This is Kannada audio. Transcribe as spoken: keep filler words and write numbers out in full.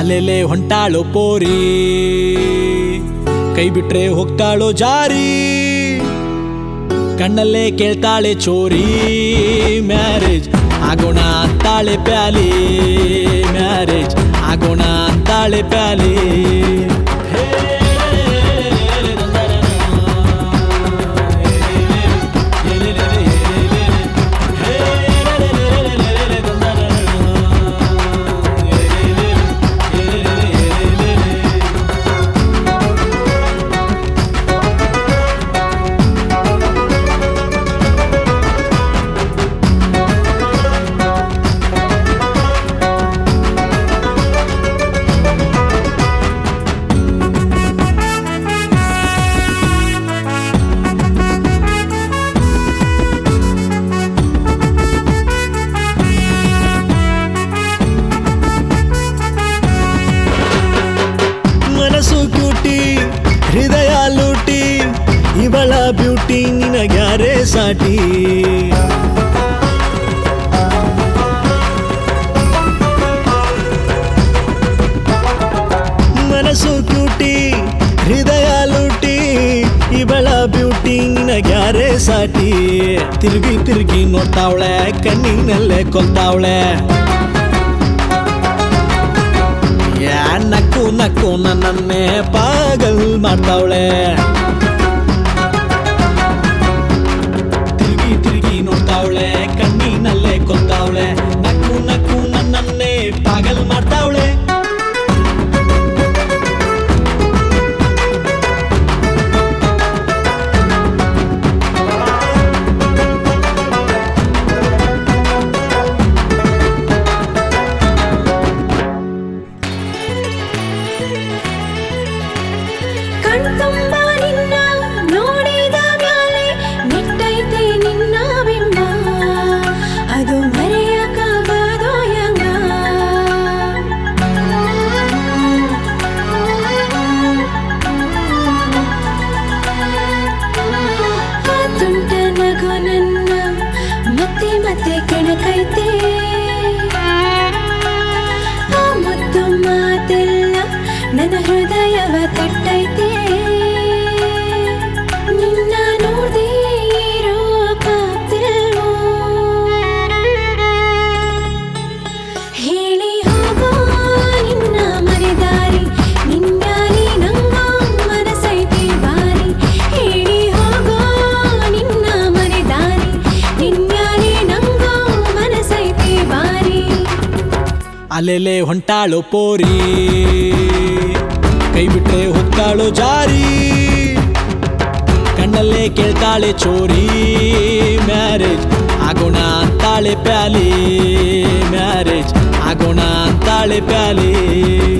ಅಲೆಲೆ ಹೊಂಟಾಳೋ ಪೋರಿ, ಕೈ ಬಿಟ್ರೆ ಹೋಗ್ತಾಳೋ ಜಾರಿ, ಕಣ್ಣಲ್ಲೇ ಕೇಳ್ತಾಳೆ ಚೋರಿ. ಮ್ಯಾರೇಜ್ ಆಗೋಣ ಅಂತಾಳೆ ಪ್ಯಾಲಿ, ಮ್ಯಾರೇಜ್ ಆಗೋಣ ಅಂತಾಳೆ ಪ್ಯಾಲಿ. ಕ್ಯೂಟಿ ಹೃದಯ ಲೂಟಿ, ಇವಳ ಬ್ಯೂಟಿ ನಿನಗ್ಯಾರೇ ಸಾಟಿ. ಮನಸ್ಸು ಕ್ಯೂಟಿ ಹೃದಯ ಲೂಟಿ, ಇವಳ ಬ್ಯೂಟಿ ನಿನಗ್ಯಾರೇ ಸಾಟಿ. ತಿರುಗಿ ತಿರುಗಿ ನೋಡ್ತಾವಳೆ, ಕಣ್ಣಿನಲ್ಲೇ ಕೊಲ್ತಾವಳೆ. ನಕ್ಕು ನಕ್ಕು ನನ್ನನ್ನೇ ಪಾಗಲ್ ಮಾಡ್ತಾವಳೆ. ತಿರುಗಿ ತಿರುಗಿ ನೋಡ್ತಾವಳೆ, ಕಣ್ಣಿನಲ್ಲೇ ಕೊಲ್ತಾವಳೆ. ನಕ್ಕು ನಕ್ಕು ನನ್ನನ್ನೇ ಪಾಗಲ್ ಮಾಡ್ತಾವಳೆ. ಕಣ್ತುಂಬ ನಿನ್ನ ನೋಡಿದ ಮ್ಯಾಲೆ ನಿಟ್ಟೈತೆ ನಿನ್ನ ಬಿಂಬ, ಅದು ಮರೆಯಕ್ಕಾಗದೋ ಯಂಗ. ಆ ತುಂಟ ನಗು ನನ್ನ ಮತ್ತೆ ಮತ್ತೆ ಕೆಣಕೈತೆ. ಆ ಮುದ್ದು ಮಾತೆಲ್ಲ ನನ್ನ ಹೃದಯವ ತಟ್ಟೈತೆ. ನಿನ್ನ ನೋಡ್ದೇ ಇರೋಕಾಗ್ತಿಲ್ವೋ, ಹೇಳಿ ಹೋಗೋ ನಿನ್ನ ಮರೆದಾರಿ. ನಿನ್ಯಾಲಿ ನಂಗ ಮನಸೈತೆ ಬಾರಿ, ಹೇಳಿ ಹೋಗೋ ನಿನ್ನ ಮರೆದಾರಿ. ನಿನ್ಯಾಲಿ ನಂಗ ಮನಸೈತೆ ಬಾರಿ. ಅಲೆಲೆ ಹೊಂಟಾಳೋ ಪೋರಿ, ಕೈ ಬಿಟ್ರೆ ಹೋಗ್ತಾಳೋ ಜಾರಿ, ಕಣ್ಣಲ್ಲೇ ಕೇಳ್ತಾಳೆ ಚೋರಿ. ಮ್ಯಾರೇಜ್ ಆಗೋಣ ಅಂತಾಳೆ ಪ್ಯಾಲಿ, ಮ್ಯಾರೇಜ್ ಆಗೋಣ ಅಂತಾಳೆ ಪ್ಯಾಲಿ.